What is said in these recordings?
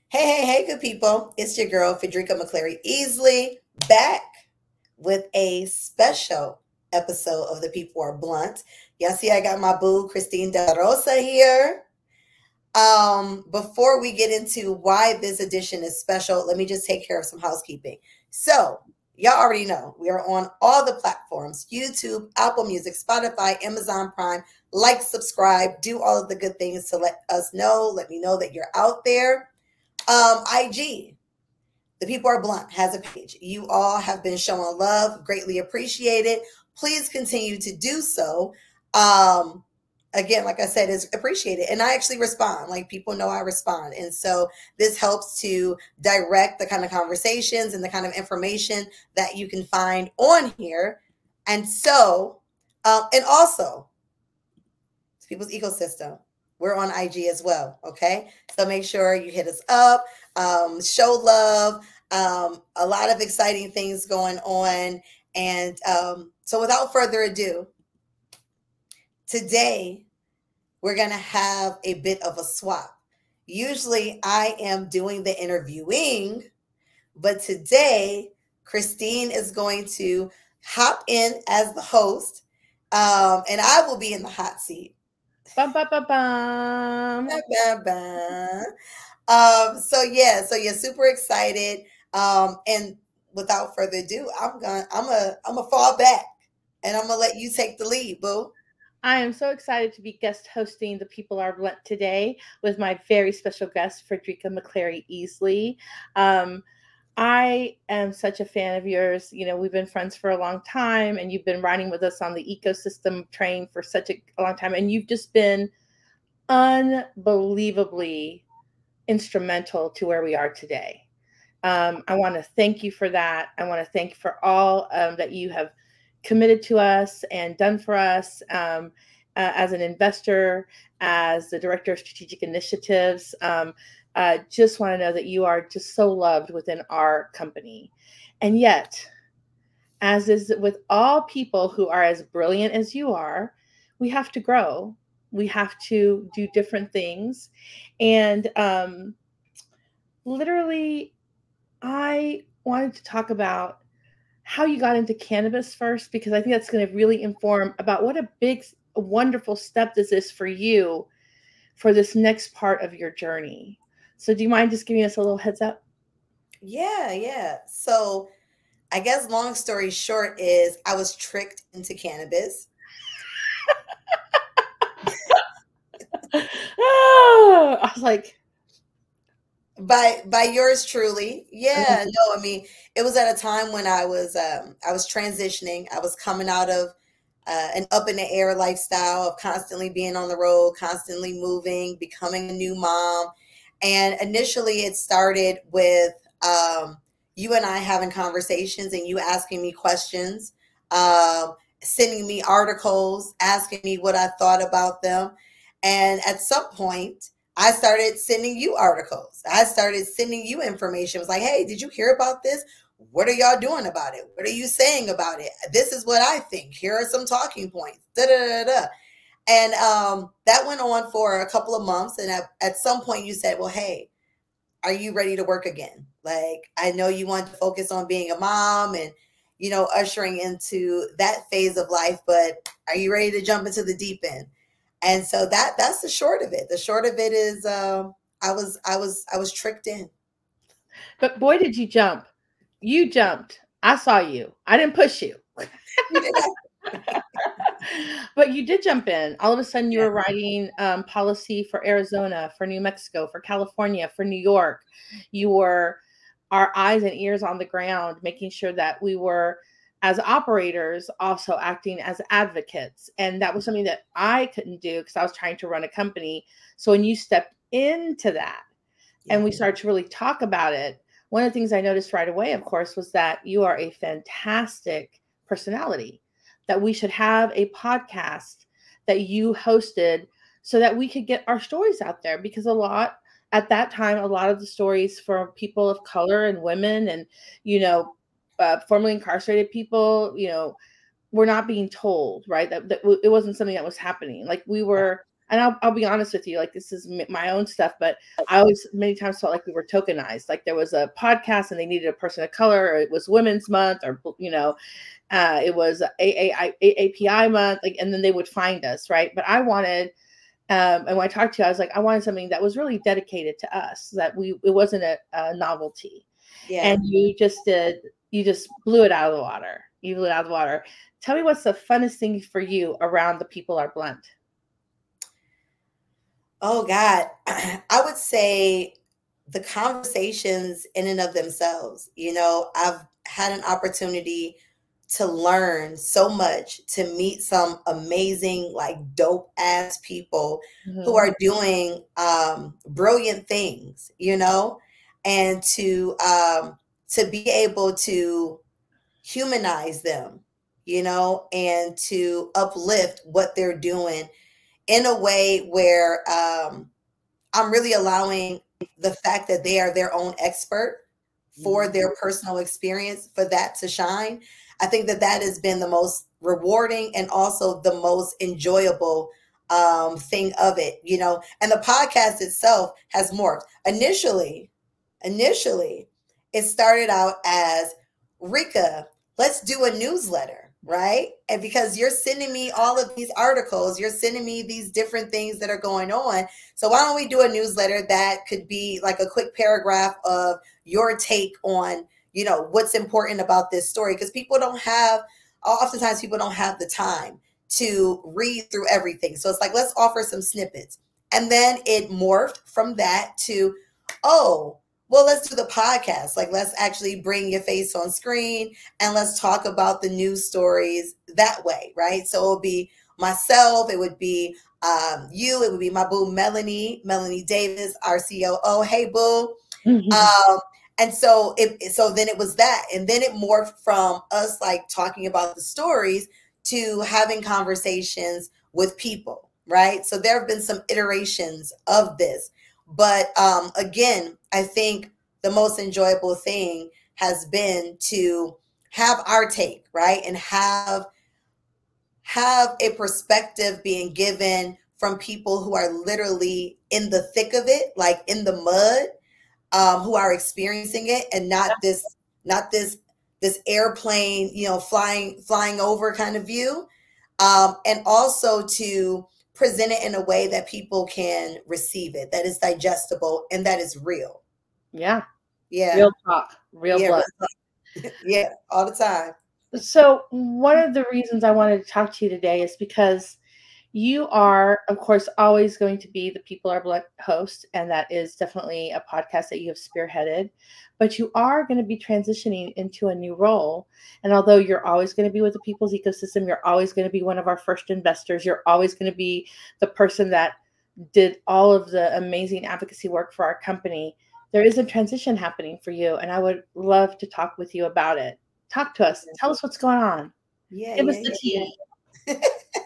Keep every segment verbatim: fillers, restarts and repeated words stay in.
Hey, hey, hey, good people. It's your girl, Federica McClary Easley, back with a special episode of The People Are Blunt. Y'all see, I got my boo, Christine De La Rosa, here. Um, before we get into why this edition is special, let me just take care of some housekeeping. So, y'all already know we are on all the platforms: YouTube, Apple Music, Spotify, Amazon Prime. Like, subscribe, do all of the good things to let us know. Let me know that you're out there. Um, I G, The People Are Blunt, has a page. You all have been showing love, greatly appreciated. Please continue to do so. Um, again, like I said, is appreciated. And I actually respond. Like, people know I respond. And so this helps to direct the kind of conversations and the kind of information that you can find on here. And so, um, and also, it's people's ecosystem. We're on I G as well. Okay. So make sure you hit us up, um, show love, um, a lot of exciting things going on. And um, so without further ado, today we're going to have a bit of a swap. Usually I am doing the interviewing, but today Christine is going to hop in as the host, um, and I will be in the hot seat. Bum, bum, bum, bum. Ba, ba, ba. Um, so yeah, so yeah, super excited. Um, and without further ado, I'm gonna I'm a I'm gonna fall back and I'm gonna let you take the lead, boo. I am so excited to be guest hosting The People Are Blunt today with my very special guest, Frederica McClary Easley. Um, I am such a fan of yours. You know, we've been friends for a long time, and you've been riding with us on the ecosystem train for such a long time, and you've just been unbelievably instrumental to where we are today. Um, I want to thank you for that. I want to thank you for all um, that you have committed to us and done for us um, uh, as an investor, as the director of strategic initiatives. Um, uh, just want to know that you are just so loved within our company. And yet, as is with all people who are as brilliant as you are, we have to grow. We have to do different things. And um, literally, I wanted to talk about how you got into cannabis first, because I think that's going to really inform about what a big, wonderful step this is for you for this next part of your journey. So, do you mind just giving us a little heads up? Yeah, yeah. So I guess long story short is I was tricked into cannabis Oh, I was like, by by yours truly. mm, Yeah, no, I mean it was at a time when I was um I was transitioning. I was coming out of uh, an up in the air lifestyle of constantly being on the road, constantly moving, becoming a new mom. And initially it started with um you and I having conversations and you asking me questions, um sending me articles, asking me what I thought about them. And at some point I started sending you articles. I started sending you information. It was like, hey, did you hear about this? What are y'all doing about it? What are you saying about it? This is what I think. Here are some talking points. Da da da da. And um, that went on for a couple of months. And at, at some point, you said, well, hey, are you ready to work again? Like, I know you want to focus on being a mom and, you know, ushering into that phase of life, but are you ready to jump into the deep end? And so that that's the short of it. The short of it is um I was I was I was tricked in. but boy, did you jump. You jumped. I saw you. I didn't push you. You did that. But you did jump in. All of a sudden, you Yeah. were writing um, policy for Arizona, for New Mexico, for California, for New York. You were our eyes and ears on the ground, making sure that we were, as operators, also acting as advocates. And that was something that I couldn't do because I was trying to run a company. So when you stepped into that and Yeah. we started to really talk about it, one of the things I noticed right away, of course, was that you are a fantastic personality, that we should have a podcast that you hosted so that we could get our stories out there. Because a lot, at that time, a lot of the stories for people of color and women and, you know, uh, formerly incarcerated people, you know, were not being told, right? That, that it wasn't something that was happening. Like we Right. were and I'll, I'll be honest with you, like this is m- my own stuff, but I always many times felt like we were tokenized. Like there was a podcast and they needed a person of color, or it was Women's Month, or you know, uh, it was A A I, A P I month, like, and then they would find us, right? But I wanted, um, and when I talked to you, I was like, I wanted something that was really dedicated to us, that we it wasn't a, a novelty. Yeah. And you just did, you just blew it out of the water. You blew it out of the water. Tell me what's the funnest thing for you around the People Are Blunt. Oh God, I would say the conversations in and of themselves. You know, I've had an opportunity to learn so much, to meet some amazing, like dope ass people who Mm-hmm. are doing um, brilliant things, you know, and to um, to be able to humanize them, you know, and to uplift what they're doing in a way where um, I'm really allowing the fact that they are their own expert for their personal experience, for that to shine. I think that that has been the most rewarding and also the most enjoyable um, thing of it, you know. And the podcast itself has morphed. Initially, initially, it started out as, Rika, let's do a newsletter, right? And because you're sending me all of these articles, you're sending me these different things that are going on. So why don't we do a newsletter that could be like a quick paragraph of your take on, you know, what's important about this story? Because people don't have, oftentimes people don't have the time to read through everything. So it's like, let's offer some snippets. And then it morphed from that to, oh, well, let's do the podcast. Like, let's actually bring your face on screen and let's talk about the news stories that way, right? So it would be myself, it would be um, you, it would be my boo, Melanie, Melanie Davis, our C O O. Hey, boo. Um, and so it, so then it was that. And then it morphed from us like talking about the stories to having conversations with people, right? So there have been some iterations of this. But um, again, I think the most enjoyable thing has been to have our take, right? And have have a perspective being given from people who are literally in the thick of it, like in the mud, um, who are experiencing it, and not this, not this, this airplane, you know, flying, flying over kind of view. Um, and also to present it in a way that people can receive it, that is digestible and that is real. Yeah. Yeah. Real talk, real Yeah. blood. Yeah. All the time. So one of the reasons I wanted to talk to you today is because you are, of course, always going to be the People Are Blunt host, and that is definitely a podcast that you have spearheaded. But you are going to be transitioning into a new role. And although you're always going to be with the people's ecosystem, you're always going to be one of our first investors, you're always going to be the person that did all of the amazing advocacy work for our company. There is a transition happening for you, and I would love to talk with you about it. Talk to us. Tell us what's going on. Yeah. Give Yeah. us the Yeah. tea. Yeah.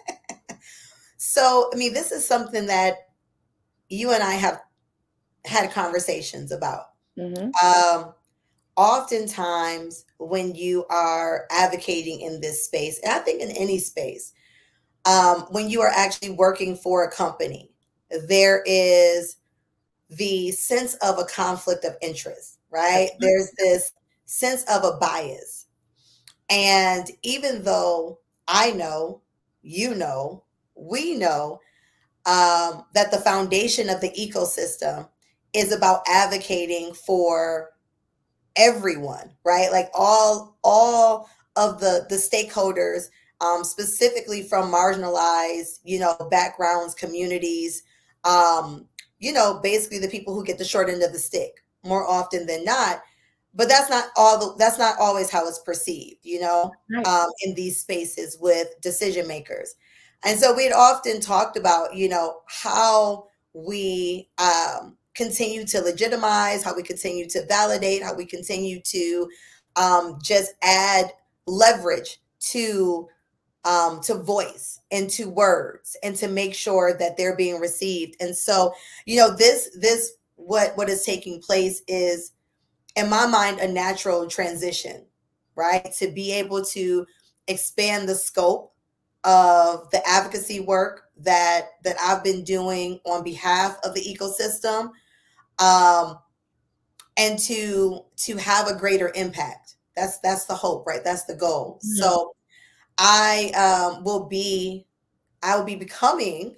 So, I mean, this is something that you and I have had conversations about. Mm-hmm. Um, oftentimes, when you are advocating in this space, and I think in any space, um, when you are actually working for a company, there is the sense of a conflict of interest, right? There's this sense of a bias. And even though I know, you know, we know um, that the foundation of the ecosystem is about advocating for everyone, right? Like all all of the the stakeholders, um, specifically from marginalized, you know, backgrounds, communities, um, you know, basically the people who get the short end of the stick more often than not. But that's not all. The, that's not always how it's perceived, you know, Right. um, in these spaces with decision makers. And so we'd often talked about, you know, how we um, continue to legitimize, how we continue to validate, how we continue to um, just add leverage to um, to voice and to words and to make sure that they're being received. And so, you know, this this what what is taking place is, in my mind, a natural transition, right? To be able to expand the scope of the advocacy work that that I've been doing on behalf of the ecosystem, um, and to to have a greater impact. That's that's the hope, right? That's the goal. Mhm. So I um, will be I will be becoming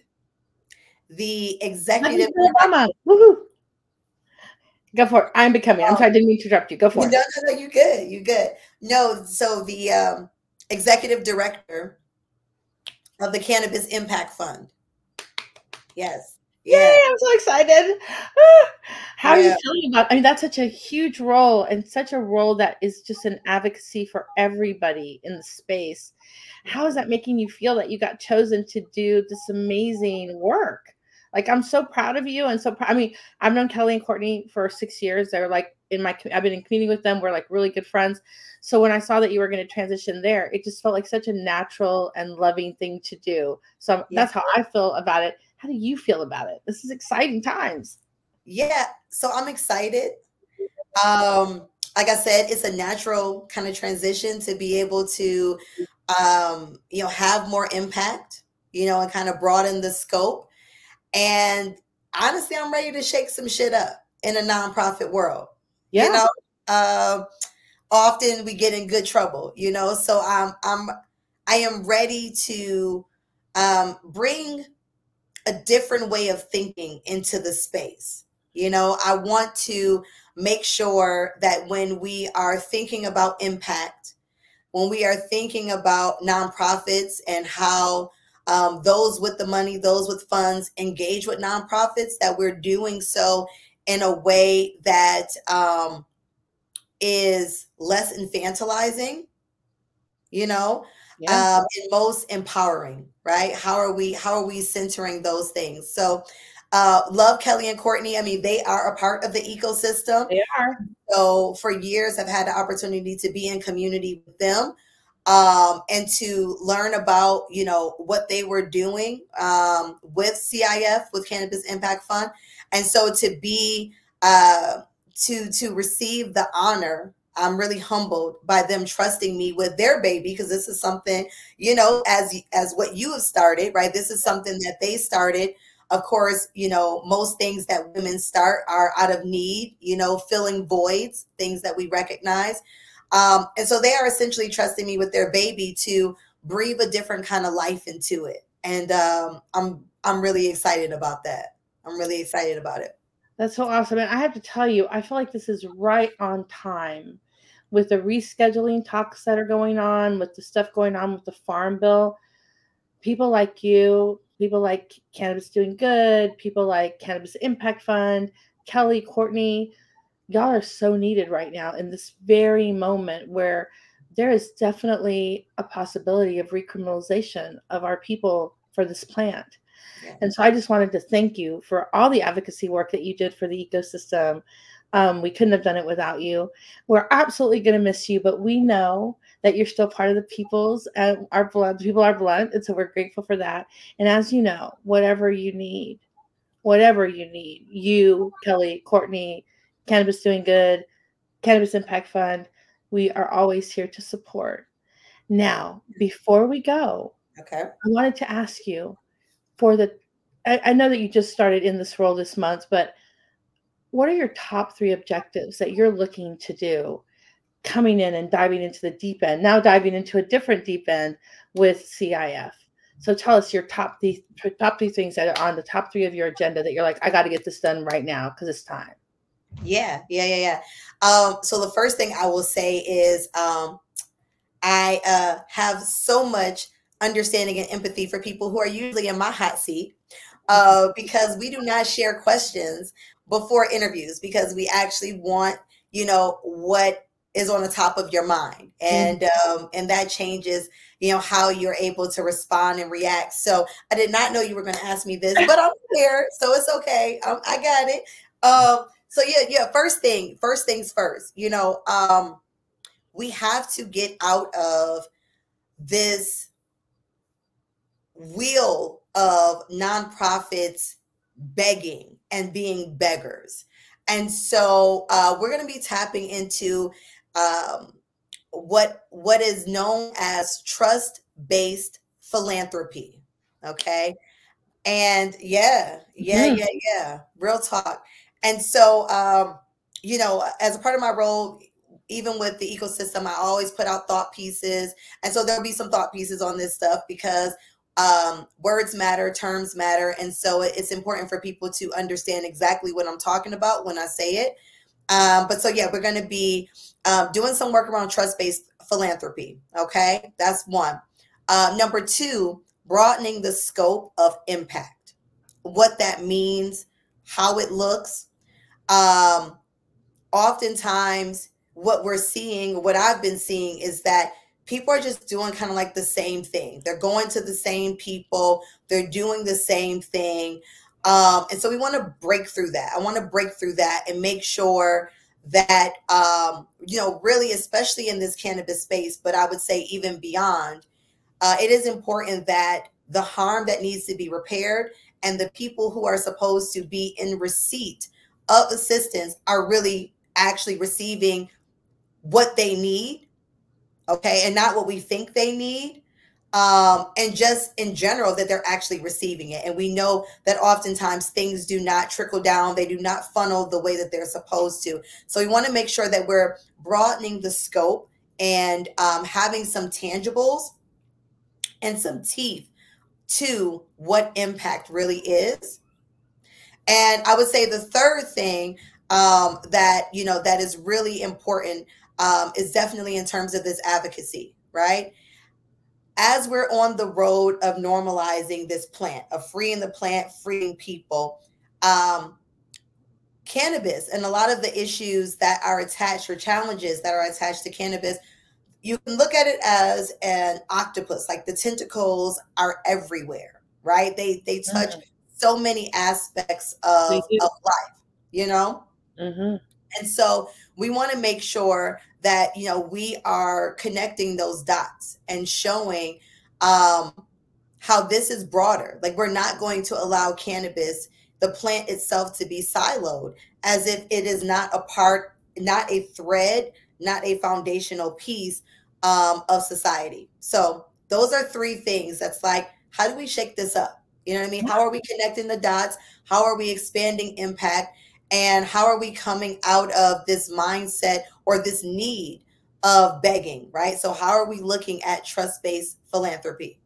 the Like executive Michelle Obama. Woohoo. Go for it. I'm becoming. I'm director. sorry, I didn't mean to interrupt you. Go No, for it. no, no, you good. You good. No, so the um, executive director of the Cannabis Impact Fund. Yes. Yeah. Yay, I'm so excited. Ah, How are you Yeah. feeling about I mean, that's such a huge role and such a role that is just an advocacy for everybody in the space. How is that making you feel that you got chosen to do this amazing work? Like, I'm so proud of you and so proud. I mean, I've known Kelly and Courtney for six years. They're like in my, I've been in community with them. We're like really good friends. So when I saw that you were going to transition there, it just felt like such a natural and loving thing to do. So Yeah. that's how I feel about it. How do you feel about it? This is exciting times. Yeah. So I'm excited. Um, like I said, it's a natural kind of transition to be able to, um, you know, have more impact, you know, and kind of broaden the scope. And honestly, I'm ready to shake some shit up in a nonprofit world. You Yeah. know, uh, often we get in good trouble. You know, so I'm I'm I am ready to um, bring a different way of thinking into the space. You know, I want to make sure that when we are thinking about impact, when we are thinking about nonprofits and how um, those with the money, those with funds engage with nonprofits, that we're doing so in a way that um, is less infantilizing, you know, Yeah. um, and most empowering, right? How are we, how are we centering those things? So uh, love Kelly and Courtney. I mean, they are a part of the ecosystem. They are. So for years, I've had the opportunity to be in community with them, um, and to learn about, you know, what they were doing um, with C I F, with Cannabis Impact Fund. And so to be, uh, to, to receive the honor, I'm really humbled by them trusting me with their baby, because this is something, you know, as, as what you have started, right? This is something that they started. Of course, you know, most things that women start are out of need, you know, filling voids, things that we recognize. Um, and so they are essentially trusting me with their baby to breathe a different kind of life into it. And um, I'm I'm really excited about that. I'm really excited about it. That's so awesome. And I have to tell you, I feel like this is right on time with the rescheduling talks that are going on, with the stuff going on with the farm bill. People like you, people like Cannabis Doing Good, people like Cannabis Impact Fund, Kelly, Courtney, y'all are so needed right now in this very moment where there is definitely a possibility of recriminalization of our people for this plant. Yeah. And so I just wanted to thank you for all the advocacy work that you did for the ecosystem. Um, we couldn't have done it without you. We're absolutely going to miss you, but we know that you're still part of the people's and our blood. People are blunt, and so we're grateful for that. And as you know, whatever you need, whatever you need, you, Kelly, Courtney, Cannabis Doing Good, Cannabis Impact Fund, we are always here to support. Now, before we go, Okay. I wanted to ask you for the I, I know that you just started in this role this month, but what are your top three objectives that you're looking to do coming in and diving into the deep end, now diving into a different deep end with C I F? So tell us your top three top three things that are on the top three of your agenda that you're like, I got to get this done right now because it's time. Yeah. Yeah. Yeah. Yeah. Um, so the first thing I will say is um, I uh, have so much understanding and empathy for people who are usually in my hot seat, uh, because we do not share questions before interviews, because we actually want, you know, what is on the top of your mind, Mhm. and um, and that changes, you know, how you're able to respond and react. So I did not know you were going to ask me this, but I'm here, so it's okay. Um, I got it. Um, so yeah, yeah. First thing, first things first. You know, um, we have to get out of this wheel of nonprofits begging and being beggars. And so uh, we're going to be tapping into um, what what is known as trust-based philanthropy. Okay. And yeah, yeah, Mhm. yeah, yeah. Real talk. And so, um, you know, as a part of my role, even with the ecosystem, I always put out thought pieces. And so there'll be some thought pieces on this stuff because um, words matter, terms matter. And so it- it's important for people to understand exactly what I'm talking about when I say it. Um, but so, yeah, we're going to be um, doing some work around trust based philanthropy. Okay. That's one. Uh, number two, broadening the scope of impact, what that means, how it looks. Um, Oftentimes, what we're seeing, what I've been seeing, is that people are just doing kind of like the same thing. They're going to the same people, they're doing the same thing. Um, and so we want to break through that. I want to break through that and make sure that, um, you know, really, especially in this cannabis space, but I would say even beyond, uh, it is important that the harm that needs to be repaired and the people who are supposed to be in receipt of assistance are really actually receiving what they need, okay, and not what we think they need. Um, and just in general, that they're actually receiving it. And we know that oftentimes things do not trickle down, they do not funnel the way that they're supposed to. So we want to make sure that we're broadening the scope and um, having some tangibles and some teeth to what impact really is. And I would say the third thing um, that you know that is really important um, is definitely in terms of this advocacy, right? As we're on the road of normalizing this plant, of freeing the plant, freeing people, um, cannabis and a lot of the issues that are attached or challenges that are attached to cannabis, you can look at it as an octopus. Like the tentacles are everywhere, right? They they touch Mm. so many aspects We of do. of life, you know? Mhm. And so we want to make sure that, you know, we are connecting those dots and showing um how this is broader. Like we're not going to allow cannabis, the plant itself, to be siloed as if it is not a part, not a thread, not a foundational piece um, of society. So those are three things. That's like, how do we shake this up? You know what I mean? How are we connecting the dots? How are we expanding impact? And how are we coming out of this mindset or this need of begging, right? So how are we looking at trust-based philanthropy?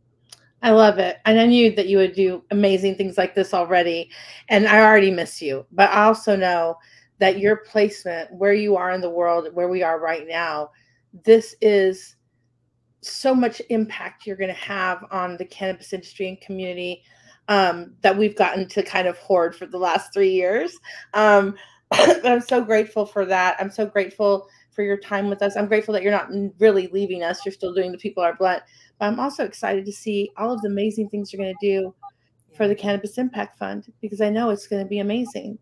I love it. And I knew that you would do amazing things like this already. And I already miss you. But I also know that your placement, where you are in the world, where we are right now, this is so much impact you're going to have on the cannabis industry and community um, that we've gotten to kind of hoard for the last three years. Um, but I'm so grateful for that. I'm so grateful for your time with us. I'm grateful that you're not really leaving us. You're still doing the People Are Blunt. But I'm also excited to see all of the amazing things you're going to do for the Cannabis Impact Fund because I know it's going to be amazing.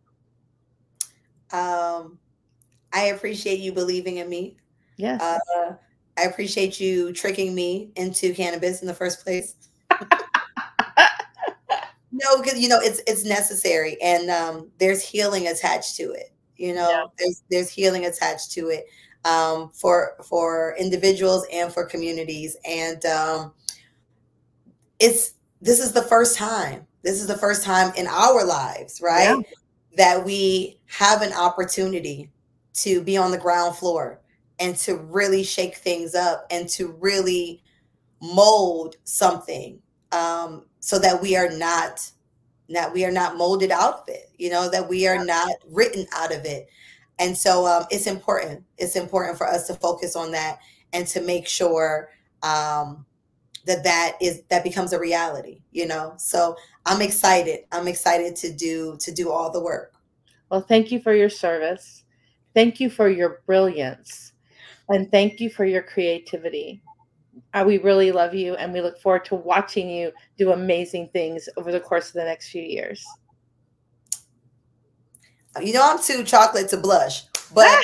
Um, I appreciate you believing in me. Yes. Uh, I appreciate you tricking me into cannabis in the first place. No, because you know it's it's necessary, and um, there's healing attached to it. You Yeah. know, there's there's healing attached to it um, for for individuals and for communities, and um, it's this is the first time. This is the first time in our lives, Yeah. right, that we have an opportunity to be on the ground floor and to really shake things up and to really mold something um, so that we are not that we are not molded out of it, you know, that we are not written out of it. And so um, it's important. It's important for us to focus on that and to make sure um, that that is that becomes a reality, you know. So I'm excited. I'm excited to do to do all the work. Well, thank you for your service. Thank you for your brilliance. And thank you for your creativity. Uh, we really love you and we look forward to watching you do amazing things over the course of the next few years. You know, I'm too chocolate to blush, but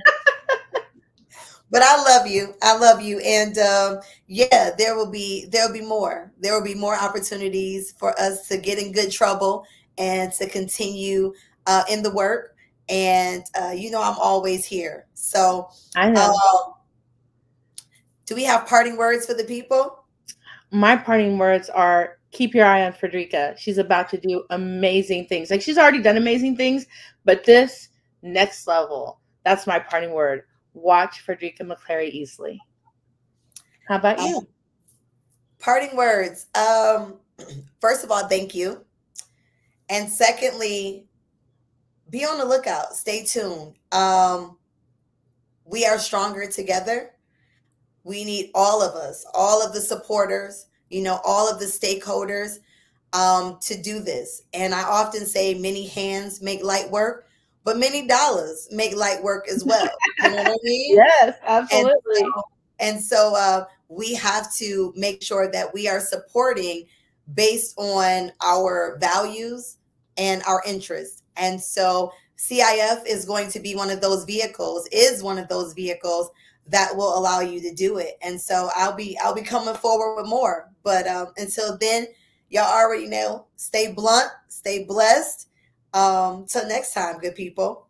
but I love you. I love you, and um, yeah, there will be there will be more. There will be more opportunities for us to get in good trouble and to continue uh, in the work. And uh, you know, I'm always here. So, I know. um, do we have parting words for the people? my parting words are keep your eye on Frederica. She's about to do amazing things. Like she's already done amazing things, but this next level, that's my parting word. Watch Frederica McClary Easley. How about you? Um, parting words. Um, first of all, thank you. And secondly, be on the lookout. Stay tuned. Um, we are stronger together. We need all of us, all of the supporters, you know, all of the stakeholders um, to do this. And I often say many hands make light work, but many dollars make light work as well. You know what I mean? Yes, And absolutely. so, and so uh, we have to make sure that we are supporting based on our values and our interests. And so C I F is going to be one of those vehicles, is one of those vehicles that will allow you to do it. And so I'll be I'll be coming forward with more. But um, until then, y'all already know, stay blunt, stay blessed. Um, till next time, good people.